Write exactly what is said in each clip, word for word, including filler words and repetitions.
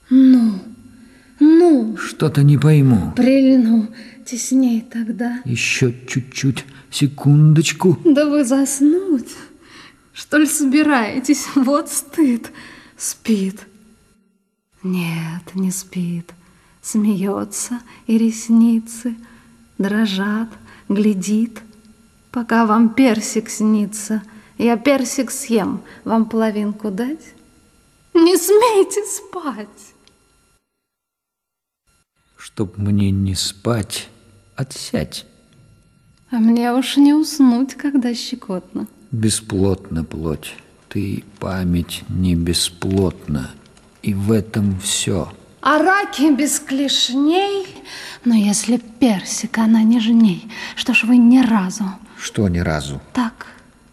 Ну, ну. Что-то не пойму. Прильну тесней тогда. Еще чуть-чуть, секундочку. Да вы заснуть, что ли, собираетесь? Вот стыд. Спит. Нет, не спит. Смеется, и ресницы дрожат, глядит, пока вам персик снится. Я персик съем, вам половинку дать? Не смейте спать. Чтоб мне не спать, отсядь. А мне уж не уснуть, когда щекотно. Бесплотна плоть, ты память не бесплотна, и в этом все. А раки без клешней, но если персик, она нежней, что ж вы ни разу... Что ни разу? Так.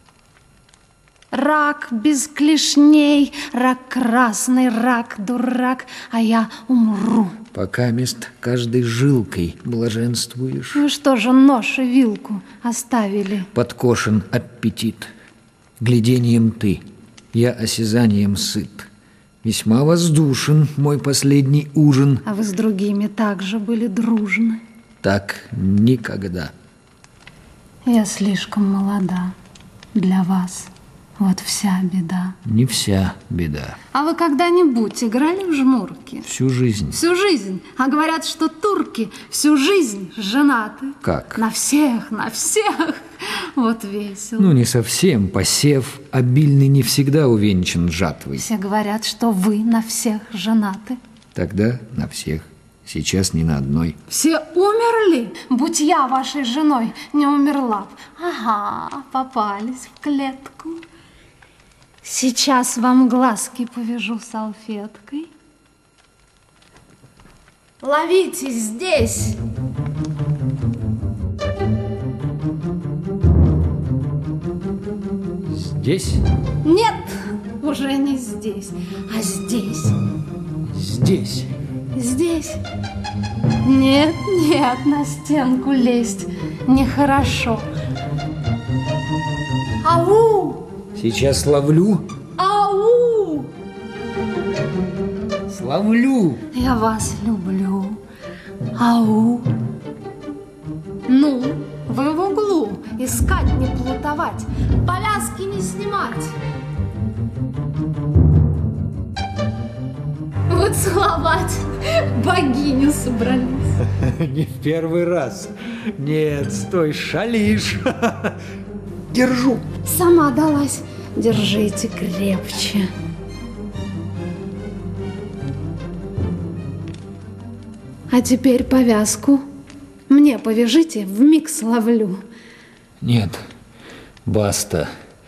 Рак без клешней, рак красный, рак дурак, а я умру. Пока мест каждой жилкой блаженствуешь. Вы что же нож и вилку оставили? Подкошен аппетит. Глядением ты, я осязанием сыт. Весьма воздушен мой последний ужин. А вы с другими также были дружны? Так никогда. Я слишком молода для вас. Вот вся беда. Не вся беда. А вы когда-нибудь играли в жмурки? Всю жизнь. Всю жизнь. А говорят, что турки всю жизнь женаты. Как? На всех, на всех. Вот весело. Ну, не совсем. Посев обильный не всегда увенчан жатвой. Все говорят, что вы на всех женаты. Тогда на всех. Сейчас ни на одной. Все умерли? Будь я вашей женой, не умерла б. Ага, попались в клетку. Сейчас вам глазки повяжу салфеткой. Ловите здесь. Здесь? Нет, уже не здесь, а здесь. Здесь. Здесь. Нет, нет, на стенку лезть нехорошо. Ау! Сейчас ловлю. Ау! Славлю. Я вас люблю. Ау! Ну, вы в углу. Искать, не плутовать. Повязки не снимать. Вот целовать богиню собрались. Не в первый раз. Нет, стой, шалишь. Держу. Сама далась. Держите крепче. А теперь повязку мне повяжите, вмиг словлю. Нет, баста.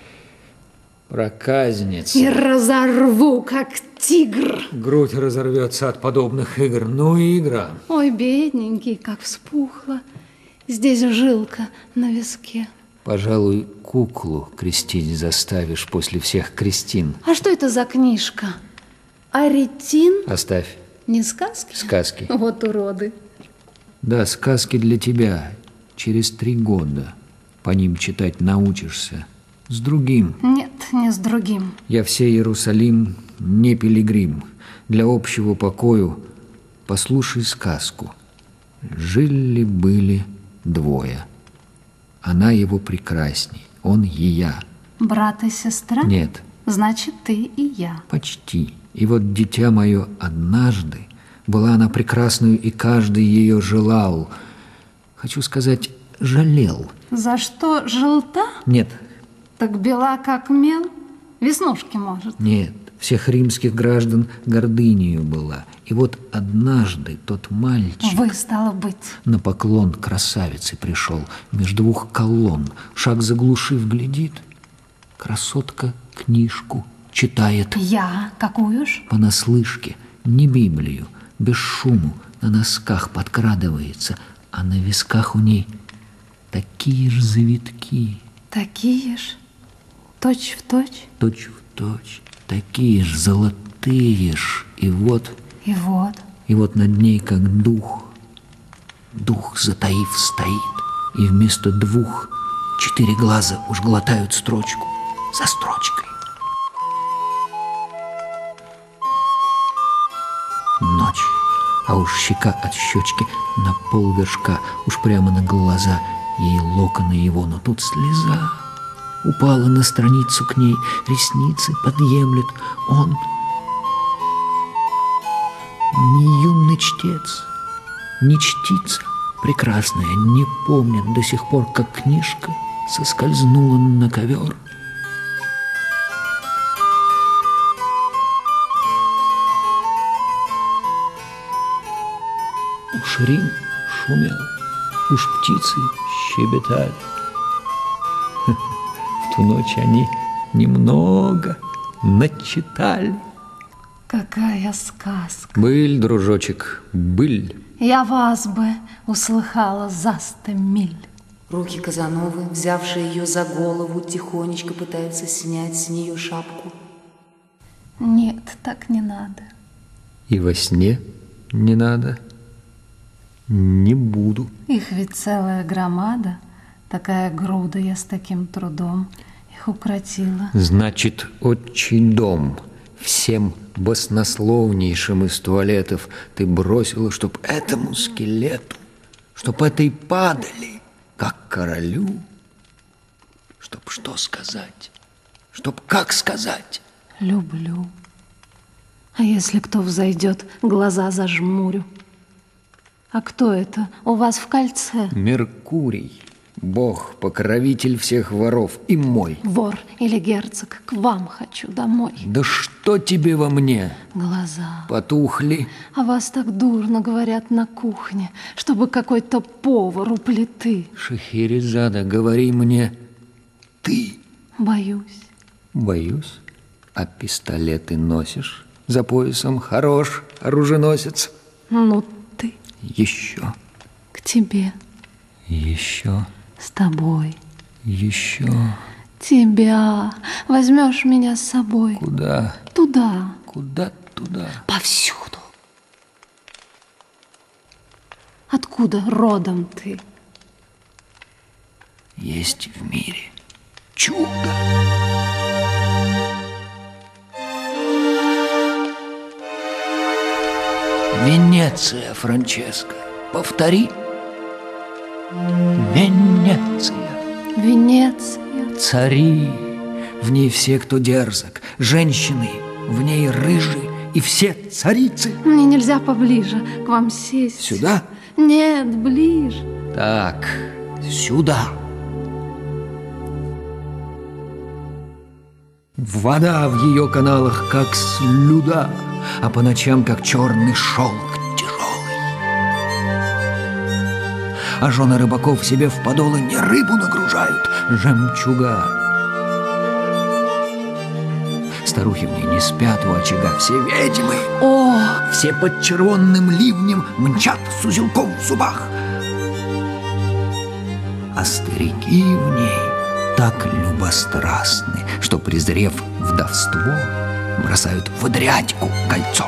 Проказница. И разорву, как тигр. Грудь разорвется от подобных игр. Ну, игра. Ой, бедненький, как вспухло. Здесь жилка на виске. Пожалуй, куклу крестить заставишь после всех крестин. А что это за книжка? Аретин? Оставь. Не сказки? Сказки. Вот уроды. Да, сказки для тебя. Через три года по ним читать научишься. С другим. Нет, не с другим. Я все Иерусалим, не пилигрим. Для общего покою послушай сказку. Жили-были двое. Она его прекрасней, он ея. Брат и сестра? Нет. Значит, ты и я. Почти. И вот, дитя мое, однажды была она прекрасную, и каждый ее желал. Хочу сказать, жалел. За что, желта? Нет. Так бела, как мел? Веснушки, может? Нет. Всех римских граждан гордынею была. И вот однажды тот мальчик... Вы, стало быть. На поклон к красавице пришел, между двух колонн, шаг заглушив, глядит. Красотка книжку читает. Я? Какую ж? Понаслышке, не Библию, без шуму, на носках подкрадывается, а на висках у ней такие ж завитки. Такие ж? Точь в точь? Точь в точь. Такие ж золотые ж. И вот... И вот. И вот над ней, как дух, дух затаив стоит, и вместо двух четыре глаза уж глотают строчку за строчкой. А уж щека от щечки на полвершка, уж прямо на глаза ей локоны его, но тут слеза упала на страницу к ней, ресницы подъемлет. Он не юный чтец, не чтица прекрасная, не помнит до сих пор, как книжка соскользнула на ковер. Уж Рим шумел, уж птицы щебетали. В ту ночь они немного начитали. Какая сказка. Быль, дружочек, быль. Я вас бы услыхала за сто миль. Руки Казановы, взявшие ее за голову, тихонечко пытаются снять с нее шапку. Нет, так не надо. И во сне не надо. Не буду. Их ведь целая громада. Такая груда, я с таким трудом их укротила. Значит, отчий дом всем баснословнейшим из туалетов ты бросила, чтоб этому скелету, чтоб этой падали, как королю, чтоб что сказать, чтоб как сказать. Люблю. А если кто взойдет, глаза зажмурю. А кто это у вас в кольце? Меркурий, бог, покровитель всех воров и мой. Вор или герцог, к вам хочу домой. Да что тебе во мне? Глаза. Потухли. А вас так дурно говорят на кухне, чтобы какой-то повар у плиты. Шахерезада, говори мне, ты. Боюсь. Боюсь. А пистолеты носишь за поясом? Хорош оруженосец. Ну ты. Еще. К тебе. Еще. С тобой. Еще. Тебя. Возьмешь меня с собой. Куда? Туда. Куда туда? Повсюду. Откуда родом ты? Есть в мире чудо. Венеция, Франческо. Повтори. Венеция. Венеция. Цари. В ней все, кто дерзок. Женщины. В ней рыжие. И все царицы. Мне нельзя поближе к вам сесть. Сюда? Нет, ближе. Так, сюда. Вода в ее каналах, как слюда, а по ночам, как черный шелк тяжелый. А жены рыбаков себе в подолы не рыбу нагружают, жемчуга. Старухи в ней не спят у очага, все ведьмы. О, все под червонным ливнем мчат с узелком в зубах. А старики в ней так любострастны, что, презрев вдовство, бросают в дрядьку кольцо.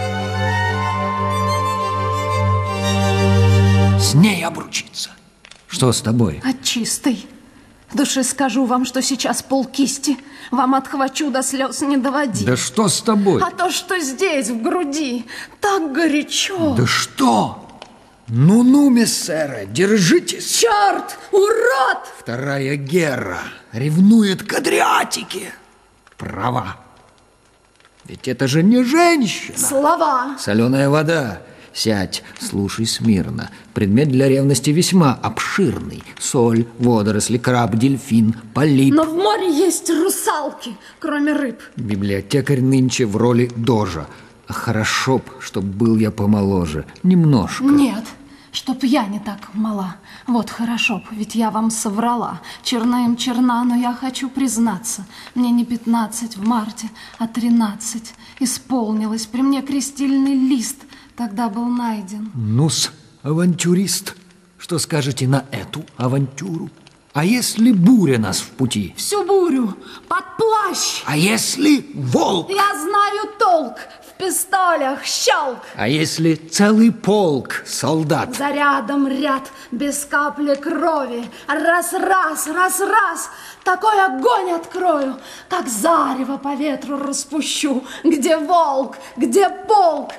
С ней обручиться. Что с тобой? от чистой души скажу вам, что сейчас полкисти вам отхвачу, до слез не доводи. Да что с тобой? А то, что здесь, в груди, так горячо. Да что? Ну-ну, миссера, держитесь. Черт, урод! Вторая Гера ревнует к Адриатике. Права. Ведь это же не женщина. Слова. Соленая вода. Сядь, слушай смирно. Предмет для ревности весьма обширный. Соль, водоросли, краб, дельфин, полип. Но в море есть русалки, кроме рыб. Библиотекарь нынче в роли дожа. А хорошо б, чтоб был я помоложе. Немножко. Нет, чтоб я не так мала. Вот хорошо б, ведь я вам соврала. Черна им черна, но я хочу признаться. Мне не пятнадцать в марте, а тринадцать. Исполнилось при мне крестильный лист. Тогда был найден. Ну-с, авантюрист, что скажете на эту авантюру? А если буря нас в пути? Всю бурю под плащ. А если волк? Я знаю толк в пистолях, щелк. А если целый полк солдат? Зарядом ряд, без капли крови. Раз-раз, раз-раз, такой огонь открою, как зарево по ветру распущу. Где волк, где полк, так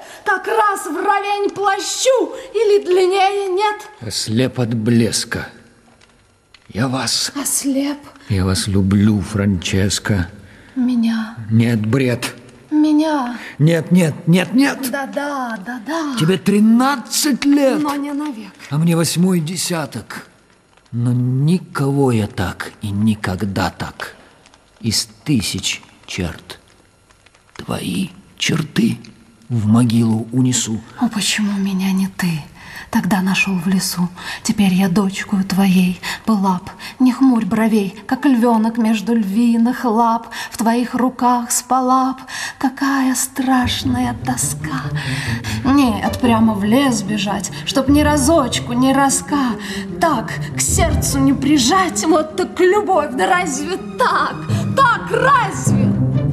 как раз вровень плащу, или длиннее нет? Ослеп от блеска. Я вас... Ослеп. Я вас люблю, Франческа. Меня. Нет, бред. Меня. Нет, нет, нет, нет. Да-да, да-да. Тебе тринадцать лет. Но не навек. А мне восьмой десяток. Но никого я так и никогда так. Из тысяч черт. Твои черты в могилу унесу. О, почему меня не ты тогда нашел в лесу? Теперь я дочкою твоей была б. Не хмурь бровей, как львенок между львиных лап. В твоих руках спала б. Какая страшная тоска. Нет, прямо в лес бежать, чтоб ни разочку, ни разка. Так, к сердцу не прижать. Вот так любовь, да разве так? Так разве?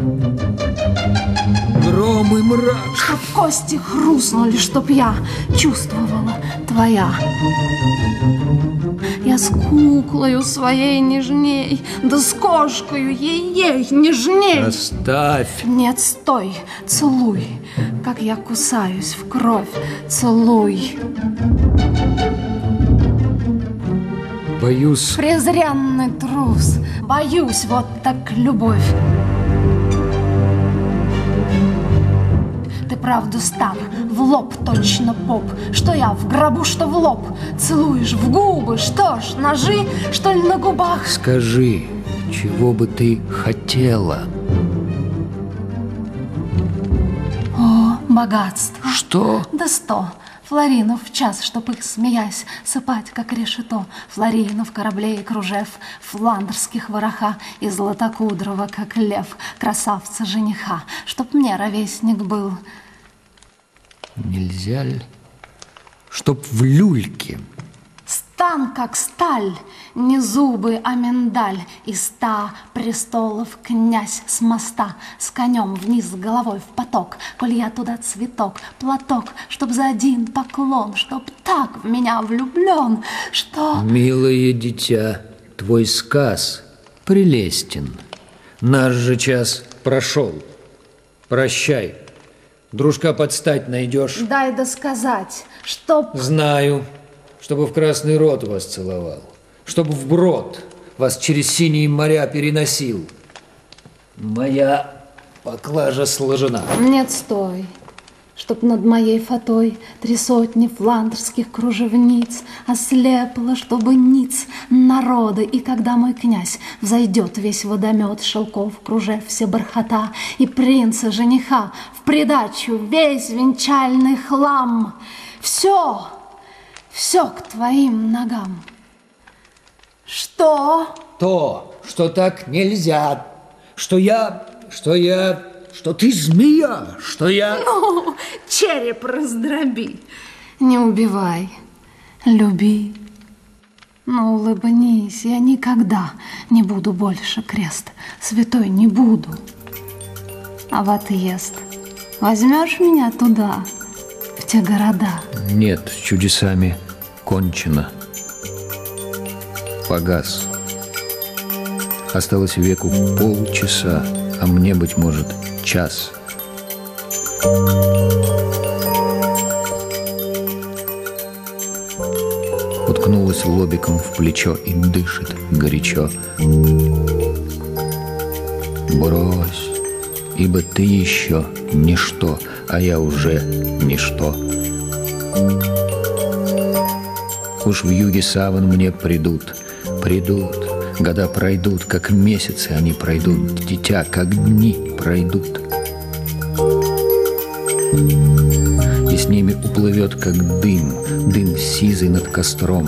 Гром и мрак. Чтоб кости хрустнули, чтоб я чувствовала твоя. Я с куклою своей нежней, да с кошкою ей-ей нежней. Оставь. Нет, стой, целуй, как я кусаюсь в кровь, целуй. Боюсь. Презренный трус, боюсь, вот так любовь. Ты правду стар, в лоб точно поп. Что я в гробу, что в лоб. Целуешь в губы, что ж, ножи, что ли, на губах? Скажи, чего бы ты хотела? О, богатство. Что? Да сто флоринов в час, чтоб их, смеясь, сыпать, как решето. Флоринов, кораблей, кружев, фландерских вороха и златокудрого, как лев, красавца-жениха, чтоб мне ровесник был. Нельзя ли? Чтоб в люльке. Стан, как сталь, не зубы, а миндаль, и ста престолов князь с моста, с конем вниз головой в поток, коль я туда цветок, платок, чтоб за один поклон, чтоб так в меня влюблен, что... Милое дитя, твой сказ прелестен. Наш же час прошел. Прощай. Дружка подстать найдешь. Дай досказать, чтоб... Знаю. Чтобы в красный рот вас целовал, чтобы вброд вас через синие моря переносил. Моя поклажа сложена. Нет, стой, чтоб над моей фатой три сотни фландерских кружевниц ослепла, чтобы ниц народа. И когда мой князь взойдет весь водомет шелков, кружев все бархата, и принца, жениха в придачу весь венчальный хлам, все... Все к твоим ногам. Что? То, что так нельзя, что я, что я, что ты змея, что я... Ну, череп раздроби. Не убивай, люби. Но улыбнись, я никогда не буду больше крест святой не буду. А в отъезд возьмешь меня туда, в те города? Нет, с чудесами кончено. Погас. Осталось веку полчаса, а мне, быть может, час. Уткнулась лобиком в плечо и дышит горячо. Брось, ибо ты еще ничто, а я уже ничто. Уж в юге саван мне придут, придут, года пройдут, как месяцы они пройдут, дитя, как дни пройдут. И с ними уплывет, как дым, дым сизый над костром.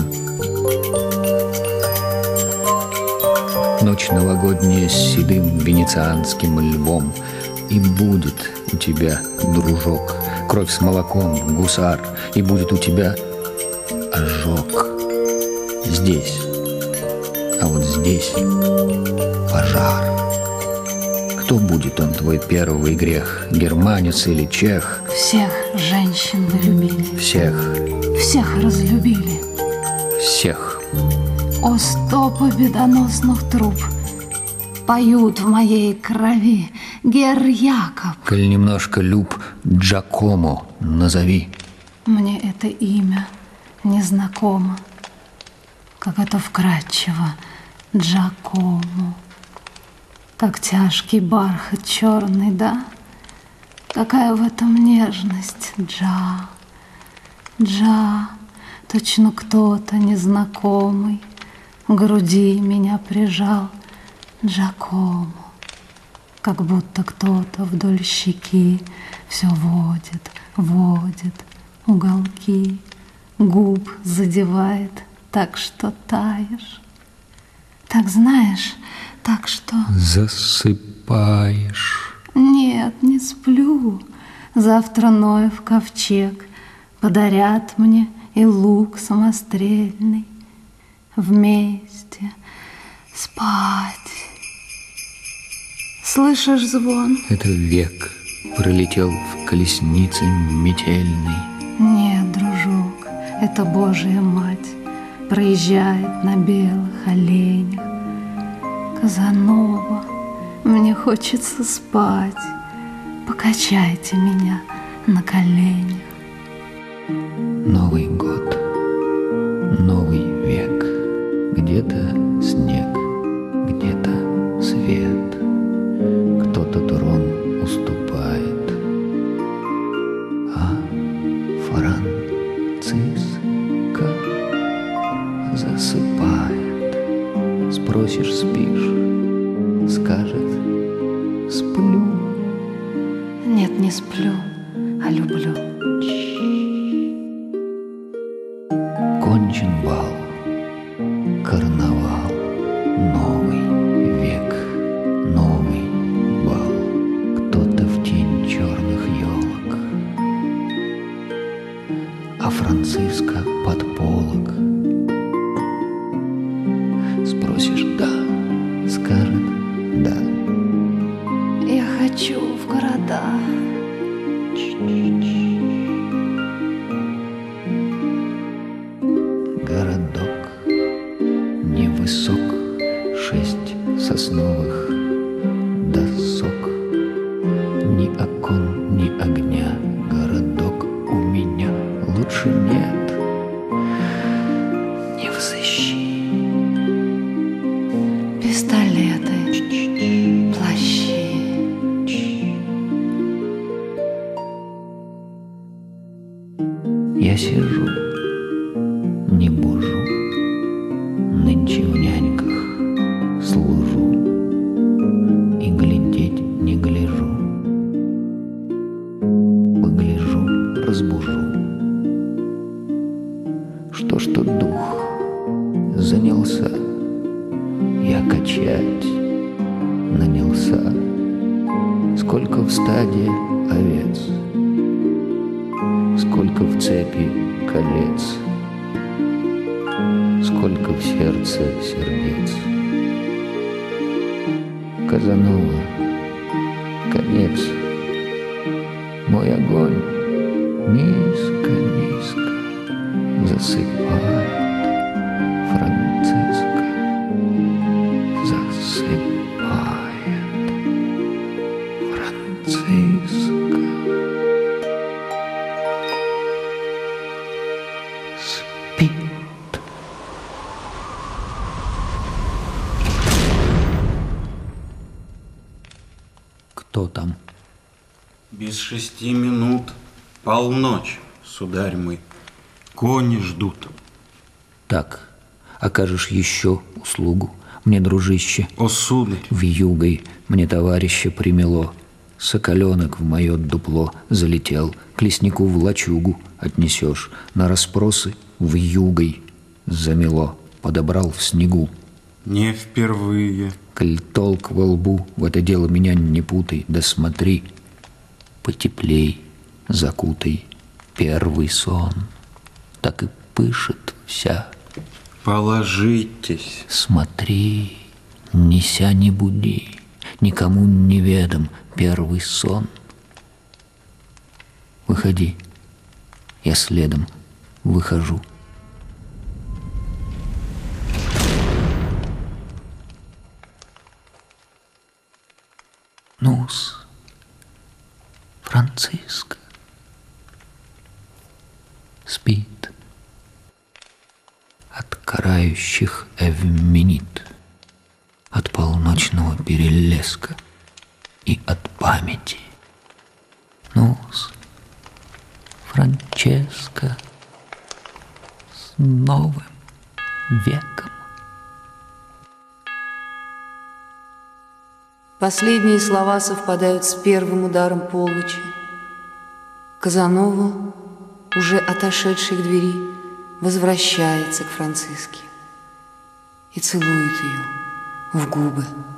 Ночь новогодняя с седым венецианским львом. И будет у тебя, дружок, кровь с молоком, гусар, и будет у тебя ожог. Здесь, а вот здесь пожар. Кто будет он, твой первый грех, германец или чех? Всех женщин вы любили. Всех. Всех разлюбили. Всех. О, сто победоносных труб поют в моей крови, гер Якоб. Коль немножко люб Джакомо назови. Мне это имя незнакомо. Как это вкрадчиво, Джакомо. Как тяжкий бархат черный, да? Какая в этом нежность, Джа. Джа, точно кто-то незнакомый к груди меня прижал. Джакомо. Как будто кто-то вдоль щеки все водит, водит, уголки губ задевает, так что таешь. Так знаешь, так что... Засыпаешь. Нет, не сплю. Завтра Ноев ковчег подарят мне и лук самострельный. Вместе спать. Слышишь звон? Это век пролетел в колеснице метельной. Нет, дружок, это Божья Мать проезжает на белых оленях. Казанова, мне хочется спать. Покачайте меня на коленях. Новый год, новый век. Где-то снег, где-то свет. Кто-то трон уступает, а Франциска засыпает. Спросишь, спишь, скажет, сплю. Нет, не сплю, а люблю. Кончен бал, карнавал, новый век, новый бал. Кто-то в тень черных елок, а Франциска под полог. Спросишь, да, скажет, да. Я хочу в города. Городок невысок, шесть сосновых досок. Ни окон, ни огня, городок у меня лучше нет. Не взыщи. Пистолеты, плащи. Я сижу, не бужу, нынче в няньках служу и глядеть не гляжу. Погляжу, разбужу. Что ж тут дух занялся, я качать нанялся. Сколько в стаде овец, сколько в цепи колец, сколько в сердце сердец. Казанова, конец. Мой огонь низко-низко засыпает. Франциска засыпает. Франциска спит. Кто там? Без шести минут полночь, сударь мой. Кони ждут. Так, окажешь еще услугу мне, дружище. О, сударь! Вьюгой мне товарища примело. Соколенок в мое дупло залетел. К леснику в лачугу отнесешь. На расспросы вьюгой замело. Подобрал в снегу. Не впервые. Коль толк во лбу, в это дело меня не путай. Да смотри, потеплей закутай первый сон. Так и пышет вся. Положитесь. Смотри, неся не буди, никому не ведом первый сон. Выходи, я следом выхожу. Ну-с, Франциска. спит от карающих эвменит, от полночного перелеска и от памяти. Ну-с, Франческо, с новым веком. Последние слова совпадают с первым ударом полночи. Казанова, уже отошедший к двери, возвращается к Франциске и целует ее в губы.